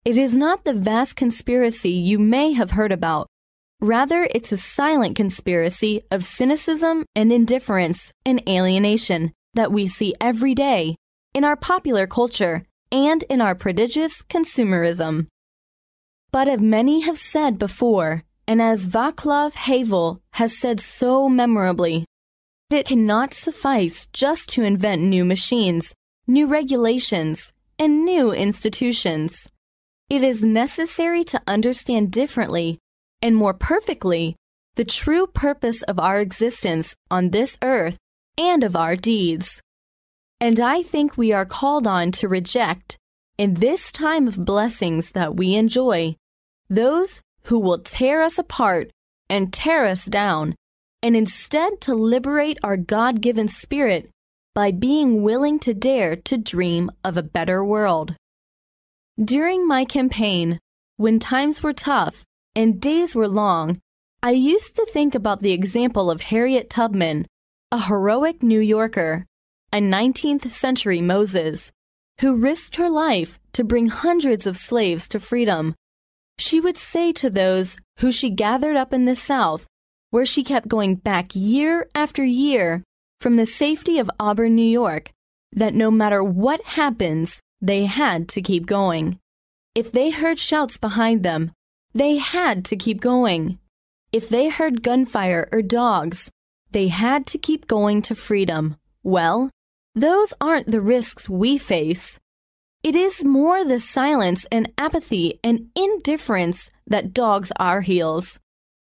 It is not the vast conspiracy you may have heard about. Rather, it's a silent conspiracy of cynicism and indifference and alienation that we see every day in our popular culture and in our prodigious consumerism. But as many have said before, and as Václav Havel has said so memorably, it cannot suffice just to invent new machines, new regulations, and new institutions. It is necessary to understand differently and more perfectly the true purpose of our existence on this earth and of our deeds. And I think we are called on to reject, in this time of blessings that we enjoy, those who will tear us apart and tear us down, and instead to liberate our God-given spirit by being willing to dare to dream of a better world. During my campaign, when times were tough and days were long, I used to think about the example of Harriet Tubman, a heroic New Yorker, a 19th century Moses, who risked her life to bring hundreds of slaves to freedom. She would say to those who she gathered up in the South, where she kept going back year after year from the safety of Auburn, New York, that no matter what happens, they had to keep going. If they heard shouts behind them, they had to keep going. If they heard gunfire or dogs, they had to keep going to freedom. Well, those aren't the risks we face. It is more the silence and apathy and indifference that dogs our heels.